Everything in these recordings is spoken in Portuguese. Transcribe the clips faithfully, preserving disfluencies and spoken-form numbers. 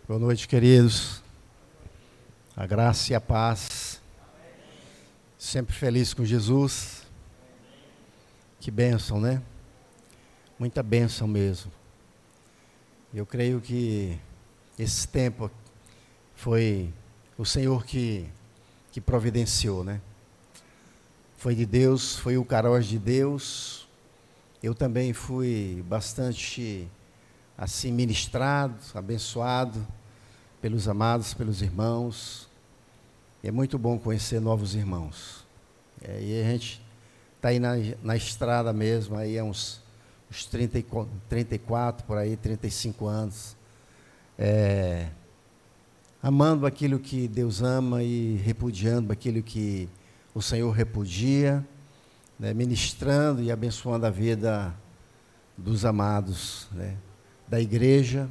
Boa noite, queridos. A graça e a paz. Sempre feliz com Jesus. Que bênção, né? Muita bênção mesmo. Eu creio que esse tempo foi o Senhor que, que providenciou, né? Foi de Deus, foi o caroz de Deus. Eu também fui bastante assim ministrado, abençoado pelos amados, pelos irmãos. E é muito bom conhecer novos irmãos. É, e a gente está aí na, na estrada mesmo, aí há uns, uns trinta e quatro, por aí, trinta e cinco anos. É, amando aquilo que Deus ama e repudiando aquilo que o Senhor repudia, né, ministrando e abençoando a vida dos amados, né, da igreja.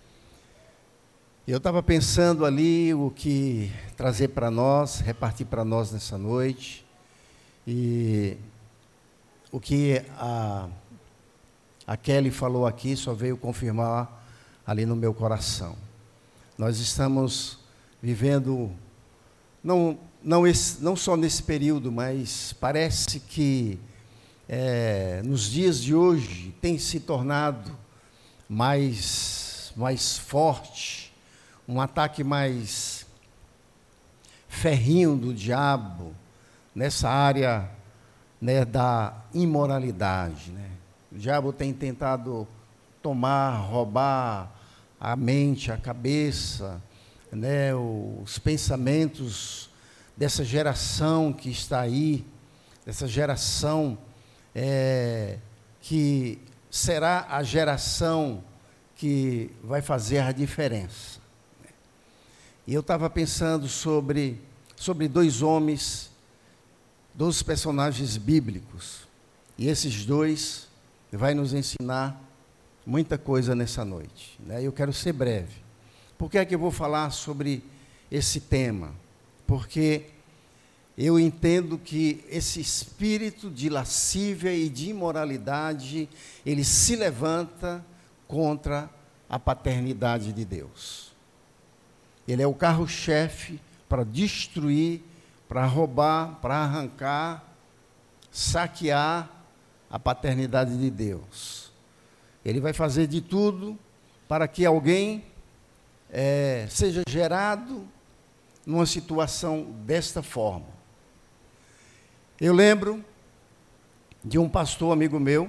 Eu estava pensando ali o que trazer para nós, repartir para nós nessa noite, e o que a, a Kelly falou aqui só veio confirmar ali no meu coração. Nós estamos vivendo, não, não, esse, não só nesse período, mas parece que é, nos dias de hoje tem se tornado mais, mais forte, um ataque mais ferrinho do diabo nessa área, né, da imoralidade, né? O diabo tem tentado tomar, roubar a mente, a cabeça, né, os pensamentos dessa geração que está aí, dessa geração é, que será a geração que vai fazer a diferença. E eu estava pensando sobre, sobre dois homens, dois personagens bíblicos. E esses dois vai nos ensinar muita coisa nessa noite, né? Eu quero ser breve. Por que é que eu vou falar sobre esse tema? Porque eu entendo que esse espírito de lascívia e de imoralidade, ele se levanta contra a paternidade de Deus. Ele é o carro-chefe para destruir, para roubar, para arrancar, saquear a paternidade de Deus. Ele vai fazer de tudo para que alguém é, seja gerado numa situação desta forma. Eu lembro de um pastor amigo meu.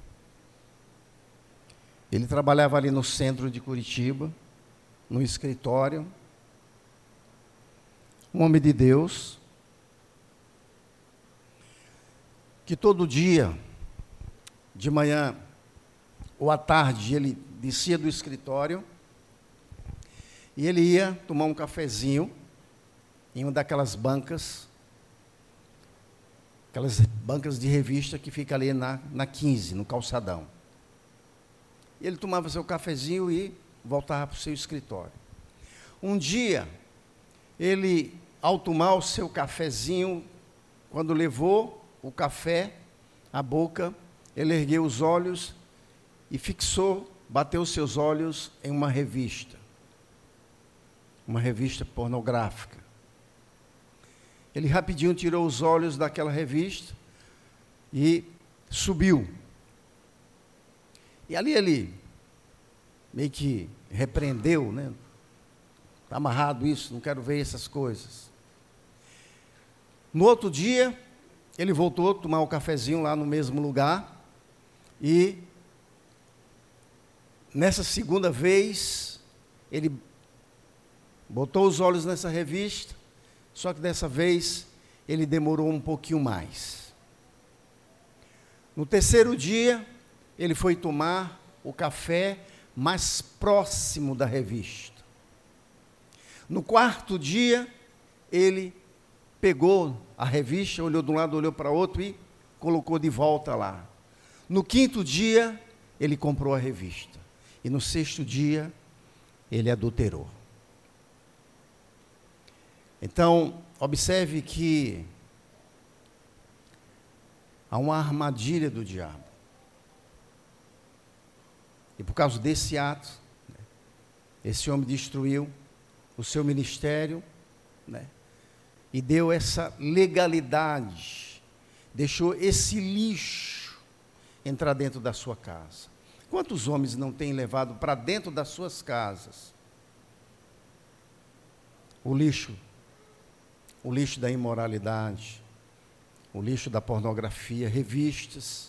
Ele trabalhava ali no centro de Curitiba, no escritório. Um homem de Deus, que todo dia, de manhã ou à tarde, ele descia do escritório e ele ia tomar um cafezinho em uma daquelas bancas, aquelas bancas de revista que fica ali na, na quinze, no calçadão. Ele tomava seu cafezinho e voltava para o seu escritório. Um dia, ele, ao tomar o seu cafezinho, quando levou o café à boca, ele ergueu os olhos e fixou, bateu seus olhos em uma revista, uma revista pornográfica. Ele rapidinho tirou os olhos daquela revista e subiu. E ali ele meio que repreendeu, né? Está amarrado isso, não quero ver essas coisas. No outro dia, ele voltou a tomar o cafezinho lá no mesmo lugar. E, nessa segunda vez, ele botou os olhos nessa revista, só que dessa vez, ele demorou um pouquinho mais. No terceiro dia, ele foi tomar o café mais próximo da revista. No quarto dia, ele pegou a revista, olhou de um lado, olhou para o outro e colocou de volta lá. No quinto dia, ele comprou a revista. E no sexto dia, ele adulterou. Então, observe que há uma armadilha do diabo. E por causa desse ato, Esse homem destruiu o seu ministério, né? E deu essa legalidade, deixou esse lixo entrar dentro da sua casa. Quantos homens não têm levado para dentro das suas casas o lixo, o lixo da imoralidade, o lixo da pornografia, revistas?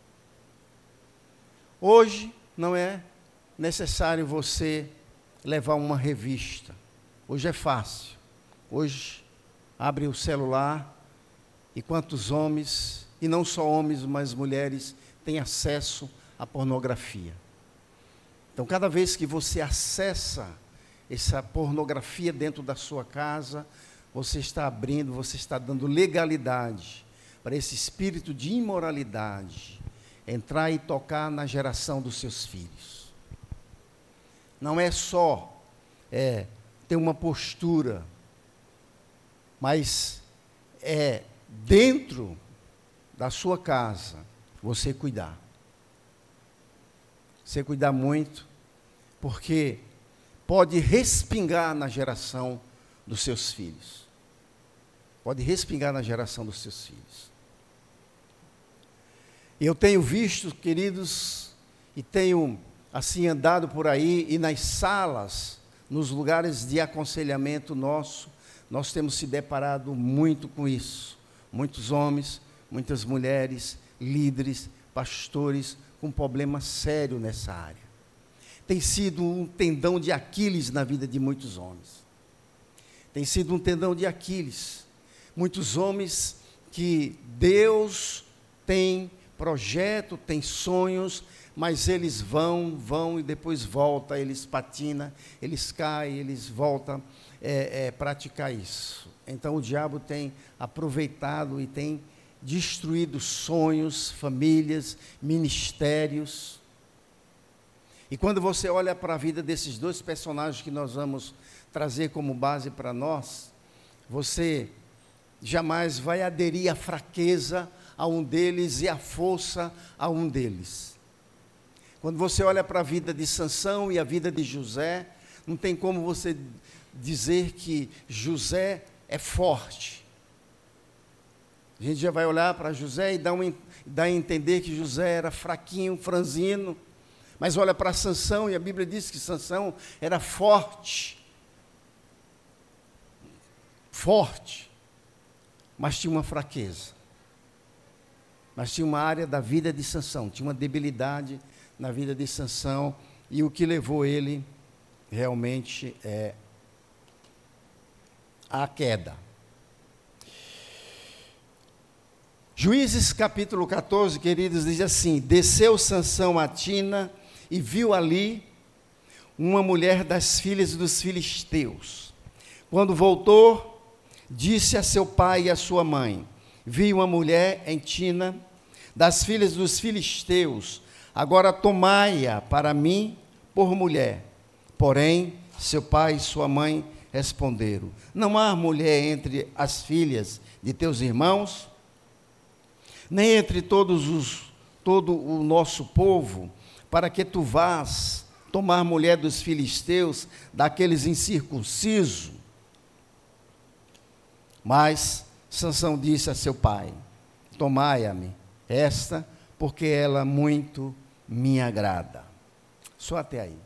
Hoje não é necessário você levar uma revista. Hoje é fácil. Hoje abre o celular e quantos homens, e não só homens, mas mulheres, têm acesso à pornografia. Então, cada vez que você acessa essa pornografia dentro da sua casa, você está abrindo, você está dando legalidade para esse espírito de imoralidade entrar e tocar na geração dos seus filhos. Não é só é, ter uma postura, mas é dentro da sua casa você cuidar. Você cuidar muito, porque pode respingar na geração dos seus filhos. Pode respingar na geração dos seus filhos. Eu tenho visto, queridos, e tenho assim andado por aí, e nas salas, nos lugares de aconselhamento nosso, nós temos se deparado muito com isso. Muitos homens, muitas mulheres, líderes, pastores, com problema sério nessa área. Tem sido um tendão de Aquiles na vida de muitos homens. Tem sido um tendão de Aquiles. Muitos homens que Deus tem projeto, tem sonhos, mas eles vão, vão e depois voltam, eles patinam, eles caem, eles voltam é, é, praticar isso. Então o diabo tem aproveitado e tem destruído sonhos, famílias, ministérios. E quando você olha para a vida desses dois personagens que nós vamos trazer como base para nós, você jamais vai aderir à fraqueza a um deles e à força a um deles. Quando você olha para a vida de Sansão e a vida de José, não tem como você dizer que José é forte. A gente já vai olhar para José e dá, um, dá a entender que José era fraquinho, franzino, mas olha para Sansão e a Bíblia diz que Sansão era forte, forte, mas tinha uma fraqueza, mas tinha uma área da vida de Sansão, tinha uma debilidade na vida de Sansão, e o que levou ele realmente é à queda. Juízes capítulo catorze, queridos, diz assim: desceu Sansão a Tina e viu ali uma mulher das filhas dos filisteus. Quando voltou, disse a seu pai e a sua mãe: vi uma mulher em Tina das filhas dos filisteus, agora tomai-a para mim por mulher. Porém, seu pai e sua mãe responderam: não há mulher entre as filhas de teus irmãos, nem entre todos os, todo o nosso povo, para que tu vás tomar mulher dos filisteus, daqueles incircuncisos. Mas Sansão disse a seu pai: tomai-a-me esta, porque ela muito me agrada. Só até aí.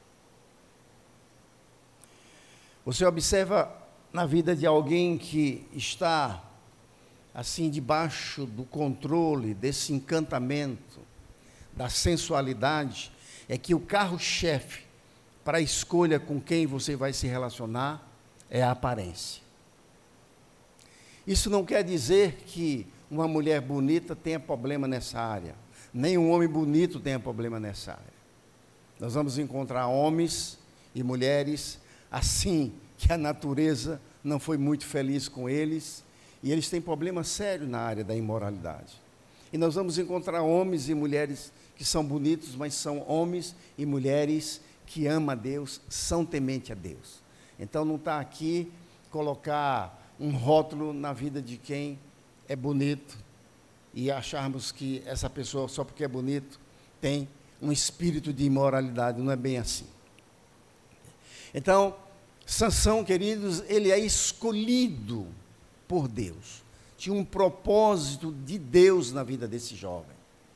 Você observa na vida de alguém que está assim debaixo do controle desse encantamento da sensualidade, é que o carro-chefe para a escolha com quem você vai se relacionar é a aparência. Isso não quer dizer que uma mulher bonita tenha problema nessa área, nem um homem bonito tenha problema nessa área. Nós vamos encontrar homens e mulheres assim, que a natureza não foi muito feliz com eles, e eles têm problema sério na área da imoralidade. E nós vamos encontrar homens e mulheres que são bonitos, mas são homens e mulheres que amam a Deus, são tementes a Deus. Então não está aqui colocar um rótulo na vida de quem é bonito e acharmos que essa pessoa, só porque é bonito, tem um espírito de imoralidade. Não é bem assim. Então, Sansão, queridos, ele é escolhido por Deus. Tinha um propósito de Deus na vida desse jovem.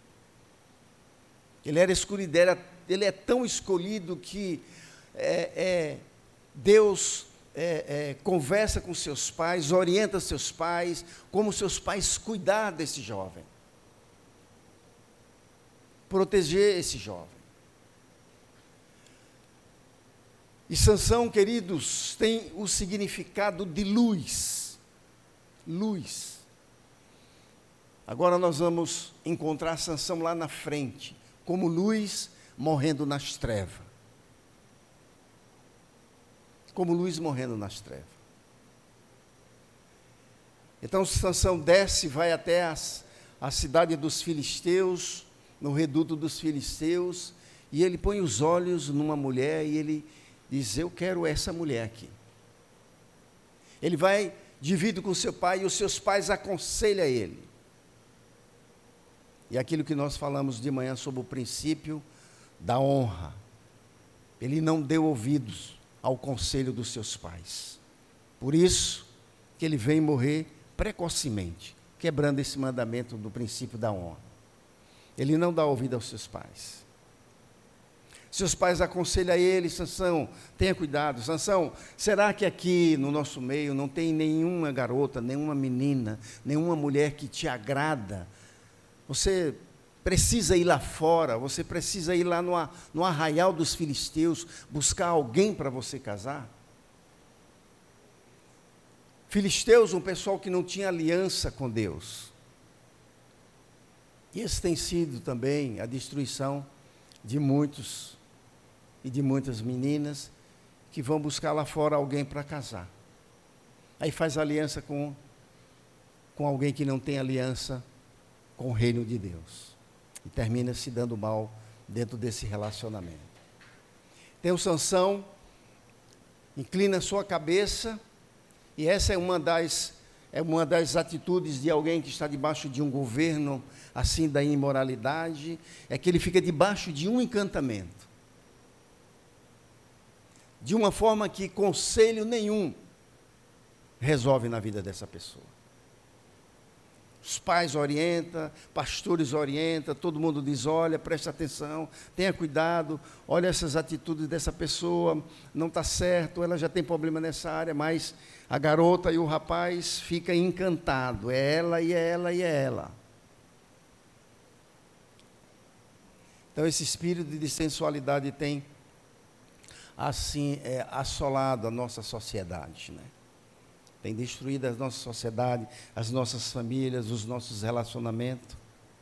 Ele era escolhido, era, ele é tão escolhido que é, é, Deus é, é, conversa com seus pais, orienta seus pais, como seus pais cuidar desse jovem. Proteger esse jovem. E Sansão, queridos, tem o significado de luz. Luz. Agora nós vamos encontrar Sansão lá na frente, como luz morrendo nas trevas. Como luz morrendo nas trevas. Então Sansão desce, vai até as, a cidade dos filisteus, no reduto dos filisteus, e ele põe os olhos numa mulher e ele diz: eu quero essa mulher aqui. Ele vai, divide com seu pai, e os seus pais aconselham ele. E aquilo que nós falamos de manhã sobre o princípio da honra. Ele não deu ouvidos ao conselho dos seus pais. Por isso que ele vem morrer precocemente, quebrando esse mandamento do princípio da honra. Ele não dá ouvido aos seus pais. Seus pais aconselham a ele: Sansão, tenha cuidado. Sansão, será que aqui no nosso meio não tem nenhuma garota, nenhuma menina, nenhuma mulher que te agrada? Você precisa ir lá fora, você precisa ir lá no, no arraial dos filisteus, buscar alguém para você casar? Filisteus, um pessoal que não tinha aliança com Deus. E esse tem sido também a destruição de muitos e de muitas meninas que vão buscar lá fora alguém para casar. Aí faz aliança com, com alguém que não tem aliança com o reino de Deus. E termina se dando mal dentro desse relacionamento. Tem o Sansão, inclina sua cabeça, e essa é uma das, é uma das atitudes de alguém que está debaixo de um governo assim da imoralidade, é que ele fica debaixo de um encantamento. De uma forma que conselho nenhum resolve na vida dessa pessoa. Os pais orientam, pastores orientam, todo mundo diz: olha, preste atenção, tenha cuidado, olha essas atitudes dessa pessoa, não está certo, ela já tem problema nessa área, mas a garota e o rapaz ficam encantados, é ela e é ela e é ela. Então esse espírito de sensualidade tem assim é, assolado a nossa sociedade, né? Tem destruído a nossa sociedade, as nossas famílias, os nossos relacionamentos.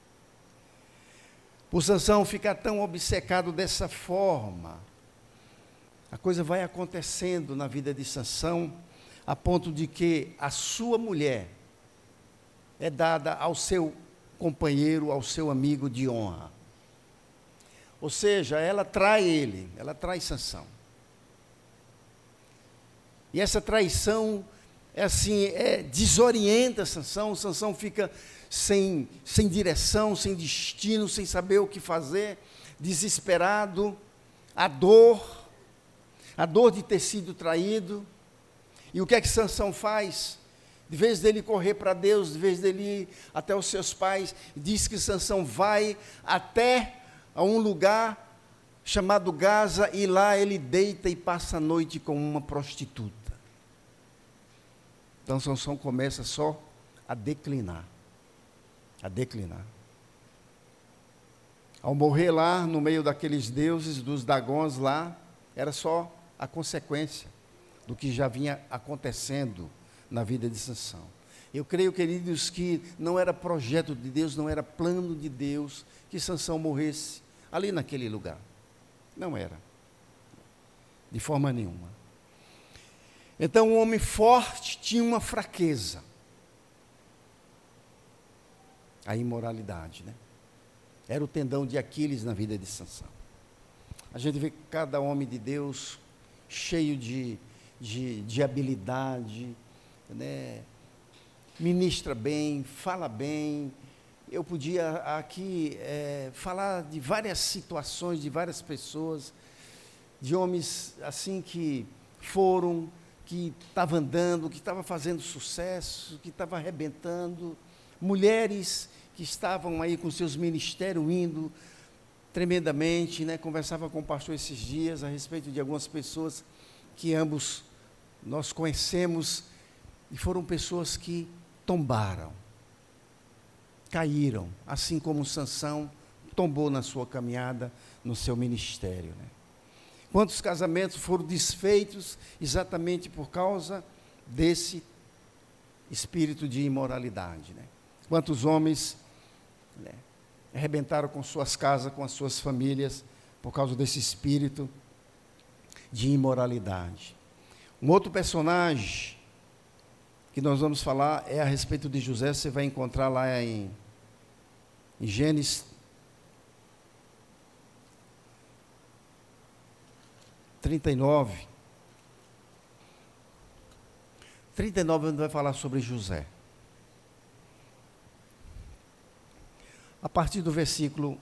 Por Sansão ficar tão obcecado dessa forma, a coisa vai acontecendo na vida de Sansão, a ponto de que a sua mulher é dada ao seu companheiro, ao seu amigo de honra. Ou seja, ela trai ele, ela trai Sansão. E essa traição é assim, é, desorienta Sansão. Sansão fica sem, sem direção, sem destino, sem saber o que fazer, desesperado, a dor, a dor de ter sido traído. E o que é que Sansão faz? De vez dele correr para Deus, de vez dele ir até os seus pais, diz que Sansão vai até a um lugar chamado Gaza, e lá ele deita e passa a noite com uma prostituta. Então Sansão começa só a declinar, a declinar. Ao morrer lá, no meio daqueles deuses, dos dagons lá, era só a consequência do que já vinha acontecendo na vida de Sansão. Eu creio, queridos, que não era projeto de Deus, não era plano de Deus que Sansão morresse ali naquele lugar. Não era, de forma nenhuma. Então, um homem forte tinha uma fraqueza. A imoralidade, né? Era o tendão de Aquiles na vida de Sansão. A gente vê cada homem de Deus cheio de, de, de habilidade, né? Ministra bem, fala bem. Eu podia aqui é, falar de várias situações, de várias pessoas, de homens assim que foram, que estavam andando, que estavam fazendo sucesso, que estavam arrebentando, mulheres que estavam aí com seus ministérios indo tremendamente, né? Conversava com o pastor esses dias a respeito de algumas pessoas que ambos nós conhecemos, e foram pessoas que tombaram, caíram, assim como Sansão tombou na sua caminhada, no seu ministério, né? Quantos casamentos foram desfeitos exatamente por causa desse espírito de imoralidade, né? Quantos homens, né, arrebentaram com suas casas, com as suas famílias, por causa desse espírito de imoralidade. Um outro personagem que nós vamos falar é a respeito de José. Você vai encontrar lá em, em Gênesis trinta e nove. trinta e nove, a gente vai falar sobre José. A partir do versículo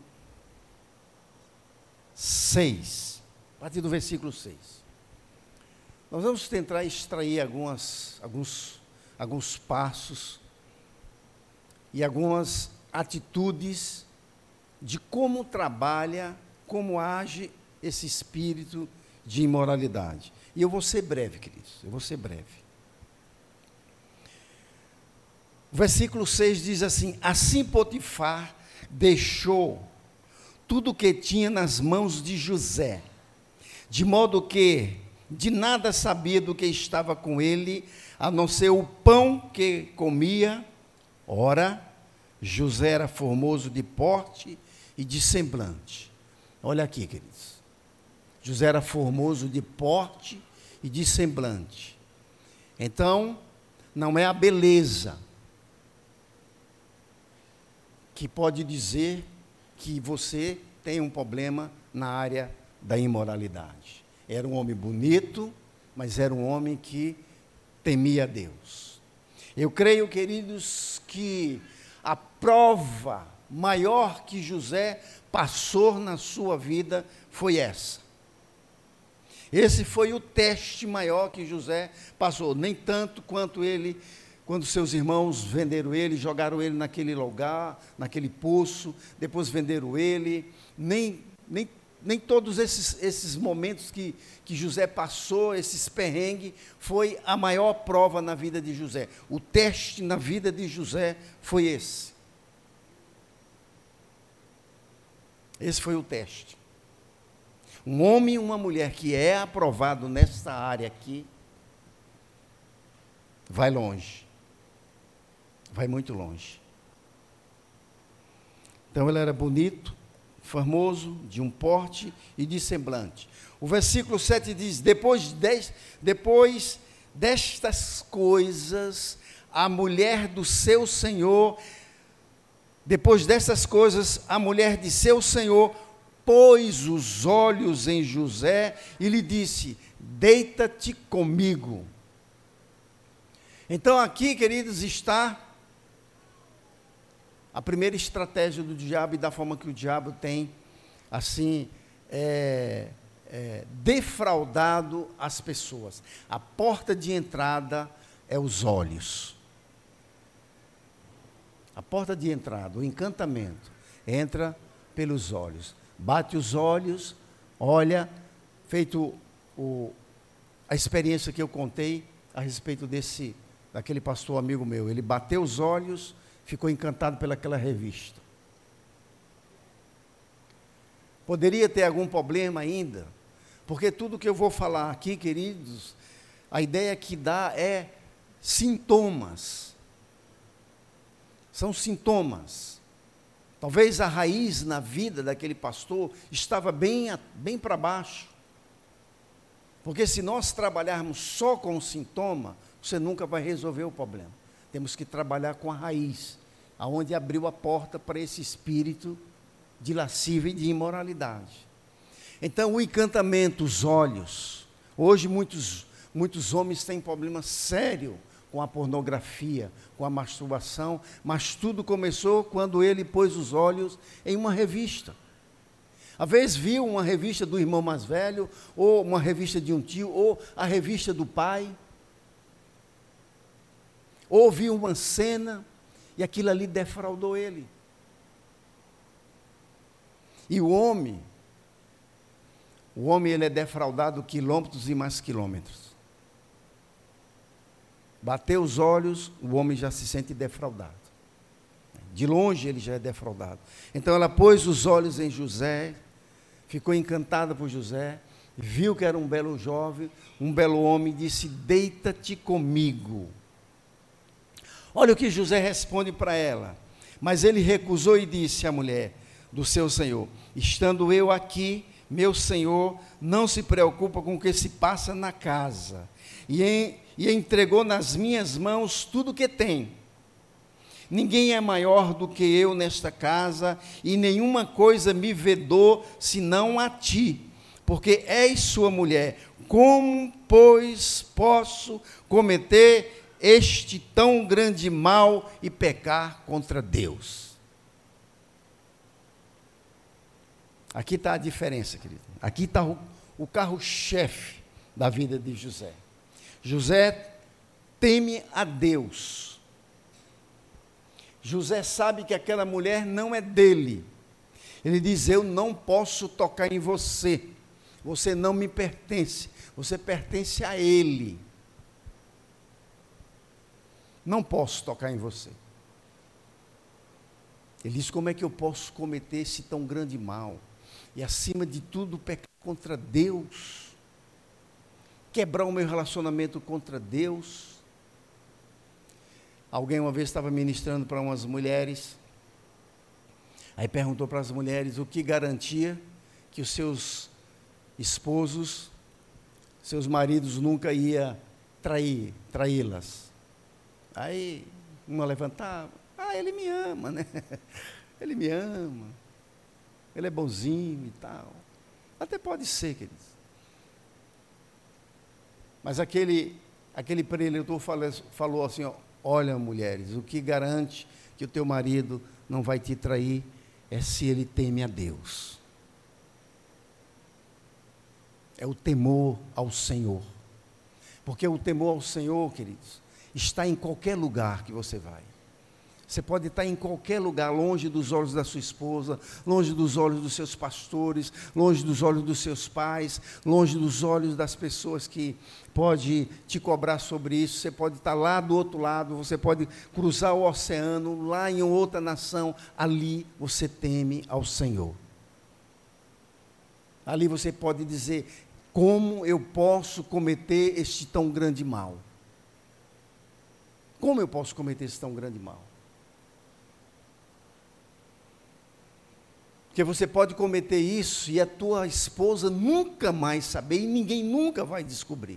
seis. A partir do versículo seis. Nós vamos tentar extrair algumas, alguns, alguns passos e algumas atitudes de como trabalha, como age esse espírito de imoralidade. E eu vou ser breve, queridos, eu vou ser breve. O versículo seis diz assim: assim Potifar deixou tudo o que tinha nas mãos de José, de modo que de nada sabia do que estava com ele, a não ser o pão que comia. Ora, José era formoso de porte e de semblante. Olha aqui, queridos. José era formoso de porte e de semblante. Então, não é a beleza que pode dizer que você tem um problema na área da imoralidade. Era um homem bonito, mas era um homem que temia a Deus. Eu creio, queridos, que a prova maior que José passou na sua vida foi essa. Esse foi o teste maior que José passou, nem tanto quanto ele, quando seus irmãos venderam ele, jogaram ele naquele lugar, naquele poço, depois venderam ele, nem, nem, nem todos esses, esses momentos que, que José passou, esses perrengues, foi a maior prova na vida de José. O teste na vida de José foi esse. Esse foi o teste. Um homem e uma mulher que é aprovado nesta área aqui, vai longe. Vai muito longe. Então ele era bonito, formoso, de um porte e de semblante. O versículo sete diz: depois, de, depois destas coisas, a mulher do seu senhor, depois dessas coisas, a mulher de seu senhor pôs os olhos em José e lhe disse: deita-te comigo. Então aqui, queridos, está a primeira estratégia do diabo e da forma que o diabo tem, assim, é, é, defraudado as pessoas. A porta de entrada é os olhos. A porta de entrada, o encantamento, entra pelos olhos. Bate os olhos, olha, feito o, a experiência que eu contei a respeito desse, daquele pastor amigo meu. Ele bateu os olhos, ficou encantado pelaquela revista. Poderia ter algum problema ainda, porque tudo que eu vou falar aqui, queridos, a ideia que dá é sintomas. São sintomas. Talvez a raiz na vida daquele pastor estava bem, bem para baixo. Porque se nós trabalharmos só com o sintoma, você nunca vai resolver o problema. Temos que trabalhar com a raiz, aonde abriu a porta para esse espírito de lascívia e de imoralidade. Então, o encantamento, os olhos. Hoje, muitos, muitos homens têm problema sério com a pornografia, com a masturbação, mas tudo começou quando ele pôs os olhos em uma revista. Às vezes viu uma revista do irmão mais velho, ou uma revista de um tio, ou a revista do pai. Ou viu uma cena, e aquilo ali defraudou ele. E o homem, o homem ele é defraudado quilômetros e mais quilômetros. Bateu os olhos, o homem já se sente defraudado. De longe ele já é defraudado. Então ela pôs os olhos em José, ficou encantada por José, viu que era um belo jovem, um belo homem, e disse: deita-te comigo. Olha o que José responde para ela. Mas ele recusou e disse à mulher do seu senhor: estando eu aqui, meu senhor não se preocupa com o que se passa na casa, e, em, e entregou nas minhas mãos tudo o que tem. Ninguém é maior do que eu nesta casa, e nenhuma coisa me vedou, senão a ti, porque és sua mulher. Como, pois, posso cometer este tão grande mal e pecar contra Deus? Aqui está a diferença, querido. Aqui está o, o carro-chefe da vida de José. José teme a Deus. José sabe que aquela mulher não é dele. Ele diz: eu não posso tocar em você. Você não me pertence. Você pertence a ele. Não posso tocar em você. Ele diz: como é que eu posso cometer esse tão grande mal? E acima de tudo, pecar contra Deus. Quebrar o meu relacionamento contra Deus. Alguém uma vez estava ministrando para umas mulheres, aí perguntou para as mulheres o que garantia que os seus esposos, seus maridos nunca iam trair, traí-las. Aí uma levantava: ah, ele me ama, né? Ele me ama, ele é bonzinho e tal. Até pode ser, queridos. Mas aquele, aquele preletor falou, falou assim, ó: olha, mulheres, o que garante que o teu marido não vai te trair é se ele teme a Deus. É o temor ao Senhor. Porque o temor ao Senhor, queridos, está em qualquer lugar que você vai. Você pode estar em qualquer lugar, longe dos olhos da sua esposa, longe dos olhos dos seus pastores, longe dos olhos dos seus pais, longe dos olhos das pessoas que podem te cobrar sobre isso. Você pode estar lá do outro lado, você pode cruzar o oceano, lá em outra nação. Ali você teme ao Senhor. Ali você pode dizer: como eu posso cometer este tão grande mal? Como eu posso cometer esse tão grande mal? Porque você pode cometer isso e a tua esposa nunca mais saber, e ninguém nunca vai descobrir.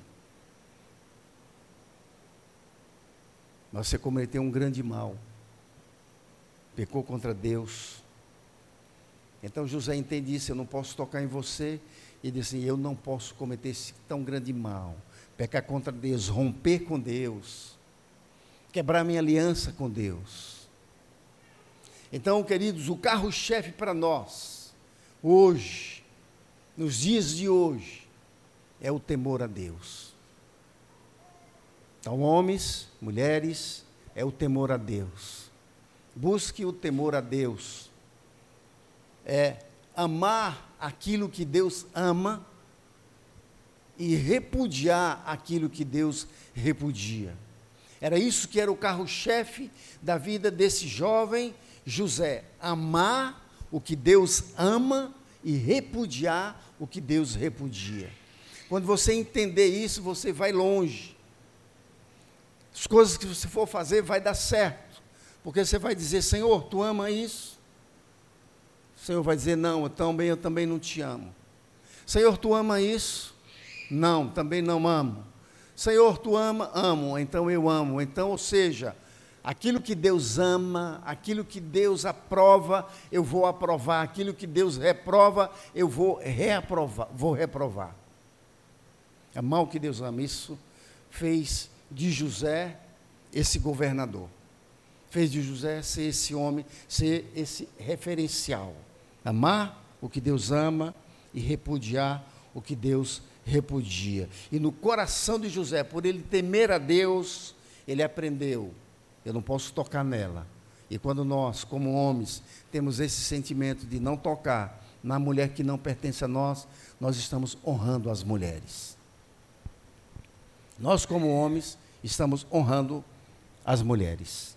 Mas você cometeu um grande mal, pecou contra Deus. Então José entende isso: eu não posso tocar em você. E disse assim: eu não posso cometer esse tão grande mal, pecar contra Deus, romper com Deus, quebrar minha aliança com Deus. Então, queridos, o carro-chefe para nós, hoje, nos dias de hoje, é o temor a Deus. Então, homens, mulheres, é o temor a Deus. Busque o temor a Deus. É amar aquilo que Deus ama e repudiar aquilo que Deus repudia. Era isso que era o carro-chefe da vida desse jovem José: amar o que Deus ama e repudiar o que Deus repudia. Quando você entender isso, você vai longe. As coisas que você for fazer vai dar certo, porque você vai dizer: Senhor, tu ama isso? O Senhor vai dizer: não, eu também, eu também não te amo. Senhor, tu ama isso? Não, também não amo. Senhor, tu ama? Amo, então eu amo. Então, ou seja, aquilo que Deus ama, aquilo que Deus aprova, eu vou aprovar. Aquilo que Deus reprova, eu vou reaprovar, vou reprovar. Amar o que Deus ama. Isso fez de José esse governador. Fez de José ser esse homem, ser esse referencial. Amar o que Deus ama e repudiar o que Deus repudia. E no coração de José, por ele temer a Deus, ele aprendeu: eu não posso tocar nela. E quando nós, como homens, temos esse sentimento de não tocar na mulher que não pertence a nós, nós estamos honrando as mulheres. Nós, como homens, estamos honrando as mulheres.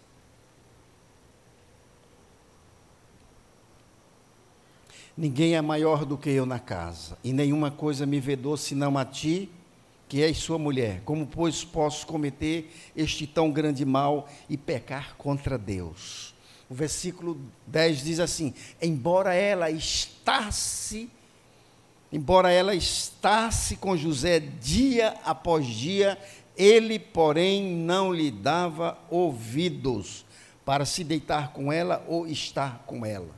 Ninguém é maior do que eu na casa, e nenhuma coisa me vedou senão a ti, que és sua mulher. Como, pois, posso cometer este tão grande mal e pecar contra Deus? O versículo dez diz assim: embora ela estasse, embora ela estasse com José dia após dia, ele, porém, não lhe dava ouvidos para se deitar com ela ou estar com ela.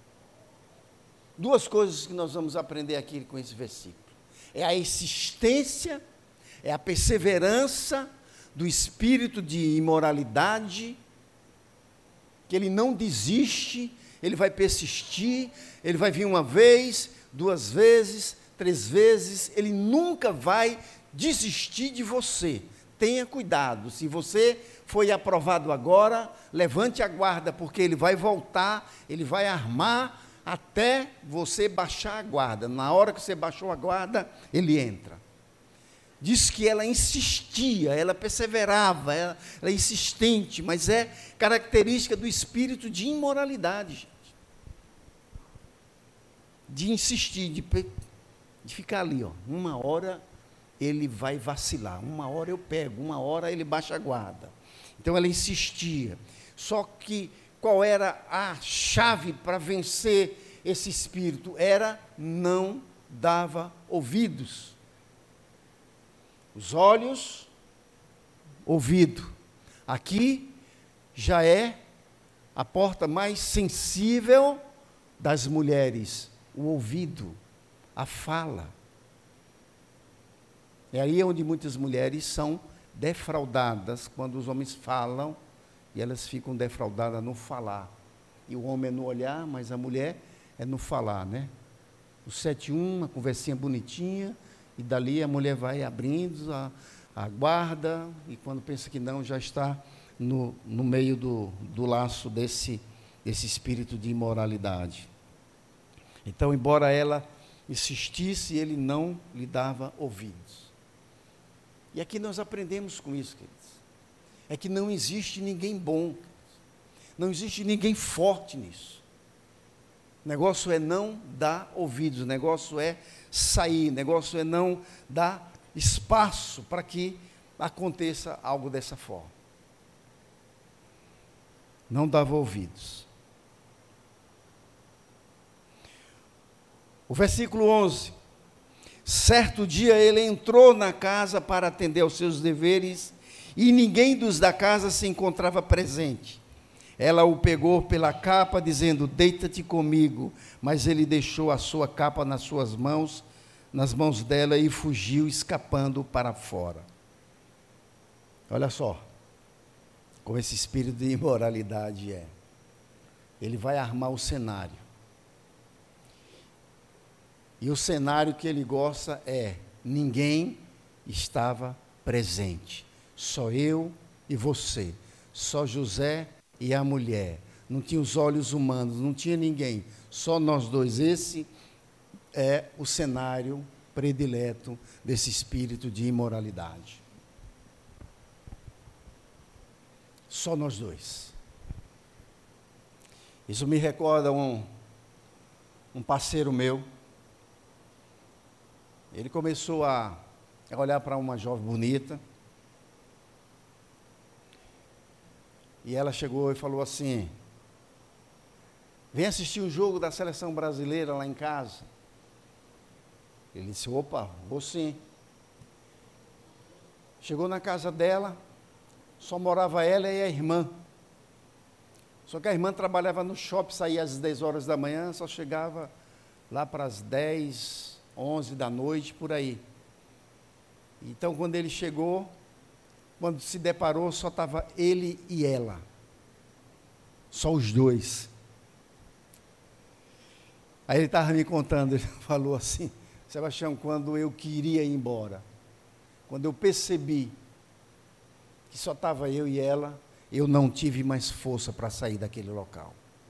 Duas coisas que nós vamos aprender aqui com esse versículo: é a insistência, é a perseverança do espírito de imoralidade, que ele não desiste, ele vai persistir, ele vai vir uma vez, duas vezes, três vezes, ele nunca vai desistir de você. Tenha cuidado, se você foi aprovado agora, levante a guarda, porque ele vai voltar, ele vai armar até você baixar a guarda. Na hora que você baixou a guarda, ele entra. Diz que ela insistia, ela perseverava, ela, ela é insistente, mas é característica do espírito de imoralidade, gente. De insistir, de, de ficar ali, ó. Uma hora ele vai vacilar, uma hora eu pego, uma hora ele baixa a guarda. Então ela insistia. Só que qual era a chave para vencer esse espírito? Era não dava ouvidos. Os olhos, ouvido. Aqui já é a porta mais sensível das mulheres, o ouvido, a fala. É aí onde muitas mulheres são defraudadas, quando os homens falam, e elas ficam defraudadas no falar. E o homem é no olhar, mas a mulher é no falar, né? O sete um, uma conversinha bonitinha, e dali a mulher vai abrindo a, a guarda, e quando pensa que não, já está no, no meio do, do laço desse, desse espírito de imoralidade. Então, embora ela insistisse, ele não lhe dava ouvidos. E aqui nós aprendemos com isso, queridos. É que não existe ninguém bom, não existe ninguém forte nisso. O negócio é não dar ouvidos, o negócio é sair, o negócio é não dar espaço para que aconteça algo dessa forma. Não dava ouvidos. O versículo onze. Certo dia ele entrou na casa para atender aos seus deveres, e ninguém dos da casa se encontrava presente. Ela o pegou pela capa, dizendo: deita-te comigo. Mas ele deixou a sua capa nas suas mãos, nas mãos dela, e fugiu, escapando para fora. Olha só, como esse espírito de imoralidade é. Ele vai armar o cenário. E o cenário que ele gosta é: ninguém estava presente. Só eu e você. Só José e a mulher. Não tinha os olhos humanos, não tinha ninguém. Só nós dois. Esse é o cenário predileto desse espírito de imoralidade. Só nós dois. Isso me recorda um, um parceiro meu. Ele começou a, a olhar para uma jovem bonita. E ela chegou e falou assim: vem assistir o jogo da seleção brasileira lá em casa. Ele disse: opa, vou sim. Chegou na casa dela, só morava ela e a irmã. Só que a irmã trabalhava no shopping, saía às dez horas da manhã, só chegava lá para as dez, onze da noite, por aí. Então, quando ele chegou, quando se deparou, só estava ele e ela. Só os dois. Aí ele estava me contando, ele falou assim, Sebastião, quando eu queria ir embora, quando eu percebi que só estava eu e ela, eu não tive mais força para sair daquele local.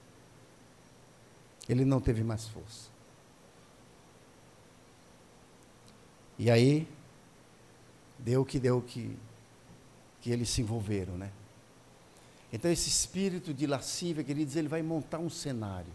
Ele não teve mais força. E aí, deu que deu que, que eles se envolveram, né? Então esse espírito de lascívia, queridos, ele vai montar um cenário.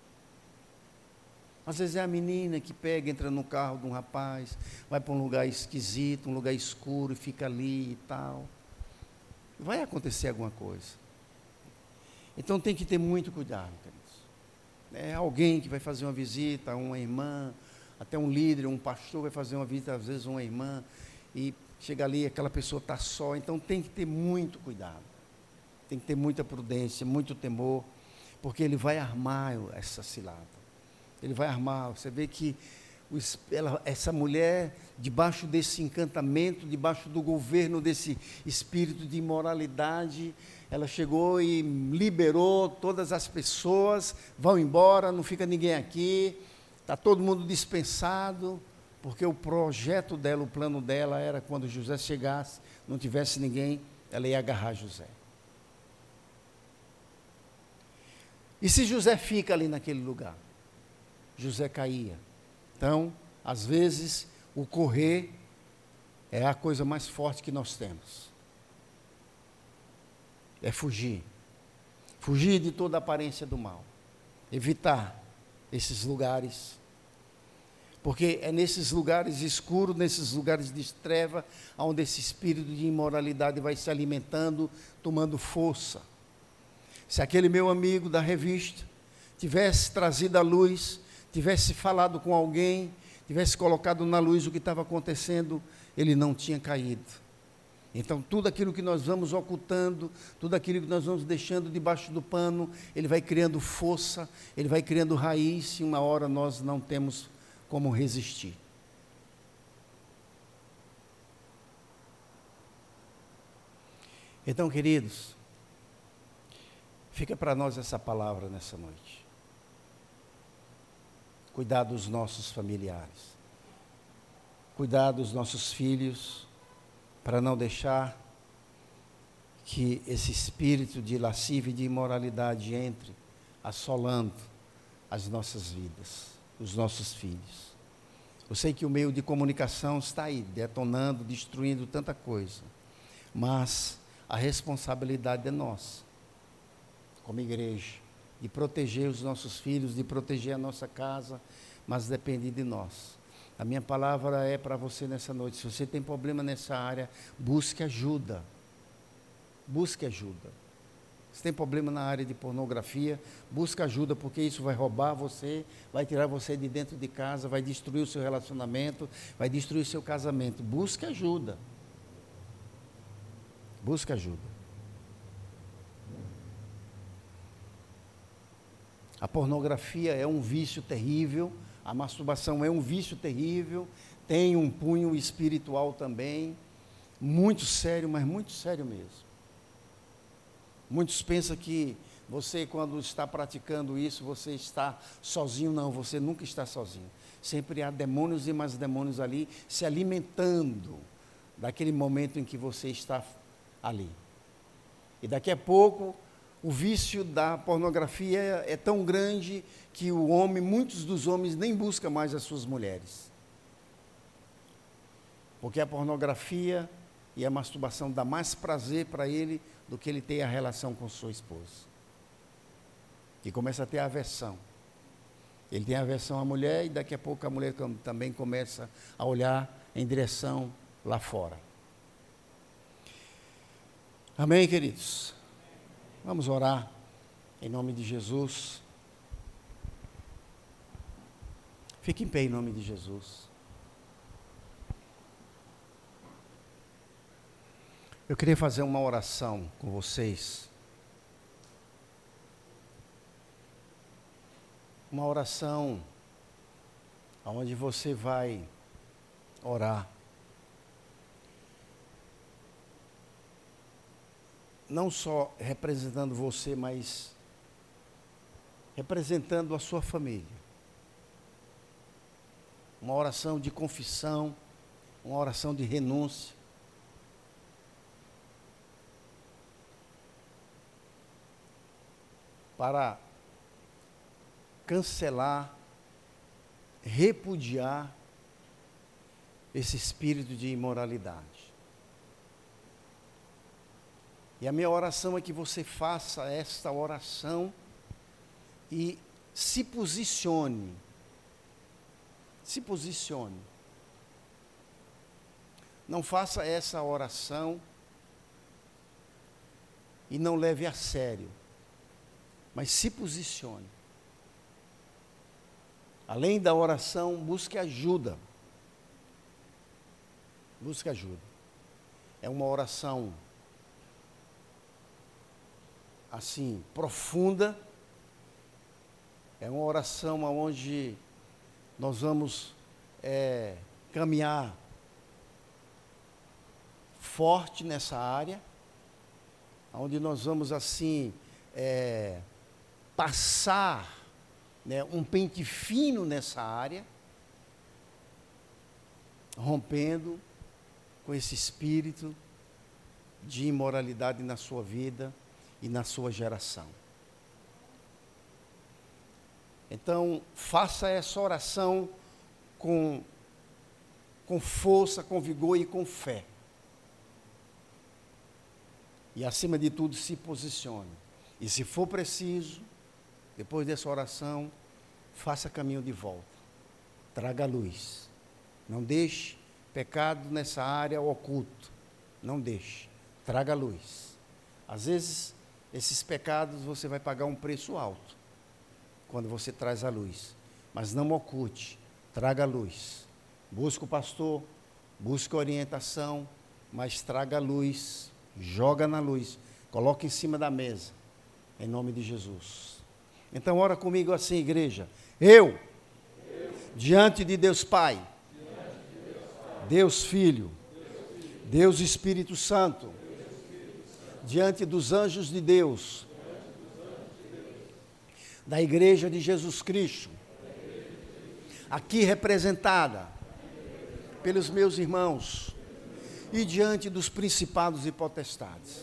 Às vezes é a menina que pega, entra no carro de um rapaz, vai para um lugar esquisito, um lugar escuro, e fica ali e tal. Vai acontecer alguma coisa. Então tem que ter muito cuidado, queridos. É alguém que vai fazer uma visita a uma irmã, até um líder, um pastor vai fazer uma visita, às vezes uma irmã, e chega ali, aquela pessoa está só, então tem que ter muito cuidado. Tem que ter muita prudência, muito temor, porque ele vai armar essa cilada. Ele vai armar, você vê que o, ela, essa mulher, debaixo desse encantamento, debaixo do governo desse espírito de imoralidade, ela chegou e liberou todas as pessoas, vão embora, não fica ninguém aqui, está todo mundo dispensado, porque o projeto dela, o plano dela era quando José chegasse, não tivesse ninguém, ela ia agarrar José. E se José fica ali naquele lugar? José caía. Então, às vezes, o correr é a coisa mais forte que nós temos. É fugir. Fugir de toda a aparência do mal. Evitar esses lugares. Porque é nesses lugares escuros, nesses lugares de treva, onde esse espírito de imoralidade vai se alimentando, tomando força. Se aquele meu amigo da revista tivesse trazido à luz, tivesse falado com alguém, tivesse colocado na luz o que estava acontecendo, ele não tinha caído. Então, tudo aquilo que nós vamos ocultando, tudo aquilo que nós vamos deixando debaixo do pano, ele vai criando força, ele vai criando raiz, e uma hora nós não temos como resistir. Então, queridos, fica para nós essa palavra nessa noite. Cuidar dos nossos familiares. Cuidar dos nossos filhos, para não deixar que esse espírito de lascívia e de imoralidade entre, assolando as nossas vidas, os nossos filhos. Eu sei que o meio de comunicação está aí, detonando, destruindo tanta coisa, mas a responsabilidade é nossa, como igreja, de proteger os nossos filhos, de proteger a nossa casa, mas depende de nós. A minha palavra é para você nessa noite, se você tem problema nessa área, busque ajuda, busque ajuda. Se tem problema na área de pornografia, busque ajuda, porque isso vai roubar você, vai tirar você de dentro de casa, vai destruir o seu relacionamento, vai destruir o seu casamento. Busque ajuda. Busque ajuda. A pornografia é um vício terrível, a masturbação é um vício terrível, tem um punho espiritual também, muito sério, mas muito sério mesmo. Muitos pensam que você, quando está praticando isso, você está sozinho. Não, você nunca está sozinho. Sempre há demônios e mais demônios ali, se alimentando daquele momento em que você está ali. E daqui a pouco, o vício da pornografia é, é tão grande que o homem, muitos dos homens nem buscam mais as suas mulheres. Porque a pornografia e a masturbação dá mais prazer para ele do que ele ter a relação com sua esposa. E começa a ter aversão. Ele tem aversão à mulher e daqui a pouco a mulher também começa a olhar em direção lá fora. Amém, queridos? Vamos orar em nome de Jesus. Fique em pé em nome de Jesus. Eu queria fazer uma oração com vocês. Uma oração onde você vai orar. Não só representando você, mas representando a sua família. uma oração de confissão, uma oração de renúncia. Para cancelar, repudiar esse espírito de imoralidade. E a minha oração é que você faça esta oração e se posicione. Se posicione. Não faça essa oração e não leve a sério, mas se posicione. Além da oração, busque ajuda. Busque ajuda. É uma oração assim, profunda. É uma oração onde nós vamos é, caminhar forte nessa área, onde nós vamos assim é, passar, né, um pente fino nessa área, rompendo com esse espírito de imoralidade na sua vida e na sua geração. Então, faça essa oração com, com força, com vigor e com fé. E, acima de tudo, se posicione. E, se for preciso, depois dessa oração, faça caminho de volta. Traga a luz. Não deixe pecado nessa área oculto. Não deixe. Traga a luz. Às vezes, esses pecados você vai pagar um preço alto quando você traz a luz. Mas não oculte. Traga a luz. Busque o pastor, busque orientação, mas traga a luz. Joga na luz. Coloque em cima da mesa. Em nome de Jesus. Então, ora comigo assim, igreja. Eu, Eu diante de Deus Pai, de Deus, Pai Deus, Filho, Deus Filho, Deus Espírito Santo, Deus Espírito Santo, diante dos anjos de Deus, anjos de Deus da Igreja de Jesus Cristo, de Jesus, aqui representada pelos meus irmãos, e diante dos principados e potestades.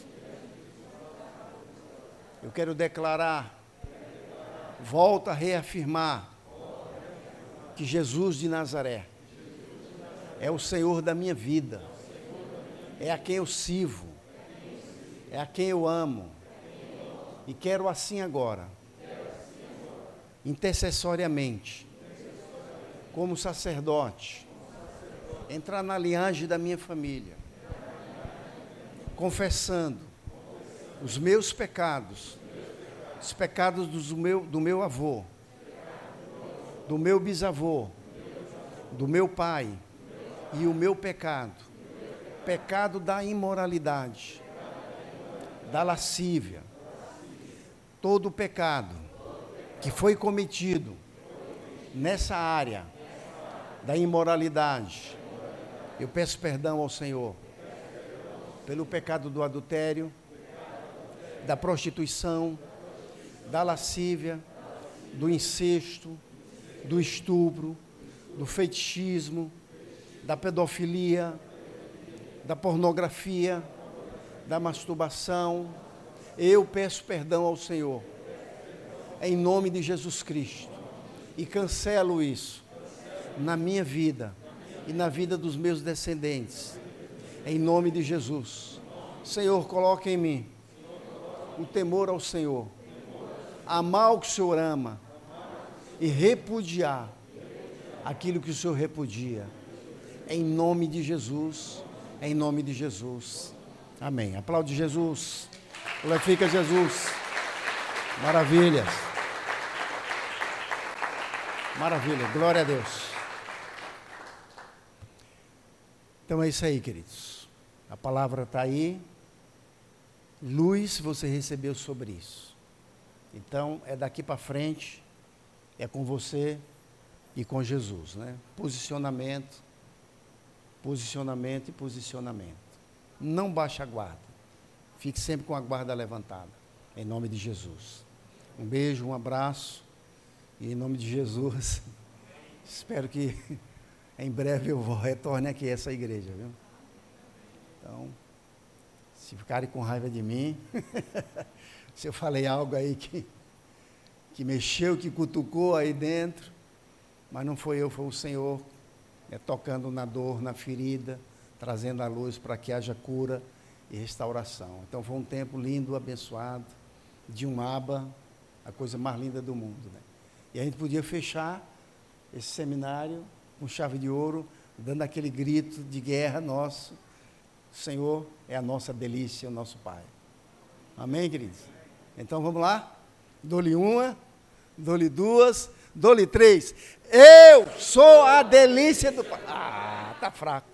Eu quero declarar, volto a reafirmar, que Jesus de Nazaré é o Senhor da minha vida, é a quem eu sirvo, é a quem eu amo, e quero assim agora, intercessoriamente, como sacerdote, entrar na linhagem da minha família, confessando os meus pecados, os pecados do meu, do meu avô, do meu bisavô, do meu pai, e o meu pecado, pecado da imoralidade, da lascívia, todo o pecado que foi cometido nessa área da imoralidade, eu peço perdão ao Senhor pelo pecado do adultério, da prostituição, da lascívia, do incesto, do estupro, do fetichismo, da pedofilia, da pornografia, da masturbação. Eu peço perdão ao Senhor, em nome de Jesus Cristo, e cancelo isso na minha vida e na vida dos meus descendentes, em nome de Jesus. Senhor, coloque em mim o temor ao Senhor, amar o que o Senhor ama e repudiar aquilo que o Senhor repudia, em nome de Jesus, em nome de Jesus, amém. Aplaude Jesus, glorifica Jesus, maravilha, maravilha, glória a Deus. Então é isso aí, queridos, a palavra está aí, luz você recebeu sobre isso. Então, é daqui para frente, é com você e com Jesus, né? Posicionamento, posicionamento e posicionamento. Não baixe a guarda. Fique sempre com a guarda levantada, em nome de Jesus. Um beijo, um abraço, e em nome de Jesus, espero que em breve eu vou retornar aqui a essa igreja, viu? Então, se ficarem com raiva de mim, se eu falei algo aí que, que mexeu, que cutucou aí dentro, mas não foi eu, foi o Senhor, né, tocando na dor, na ferida, trazendo a luz para que haja cura e restauração. Então foi um tempo lindo, abençoado, de um aba, a coisa mais linda do mundo, né? E a gente podia fechar esse seminário com chave de ouro, dando aquele grito de guerra nosso: o Senhor é a nossa delícia, o nosso Pai. Amém, queridos? Então vamos lá? Dou-lhe uma, dou-lhe duas, dou-lhe três. Eu sou a delícia do Pai. Ah, tá fraco.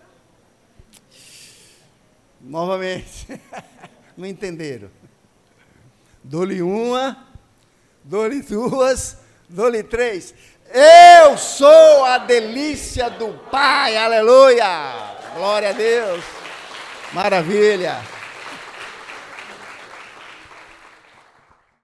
Novamente. Não entenderam. Dou-lhe uma, dou-lhe duas, dou-lhe três. Eu sou a delícia do Pai. Aleluia. Glória a Deus. Maravilha.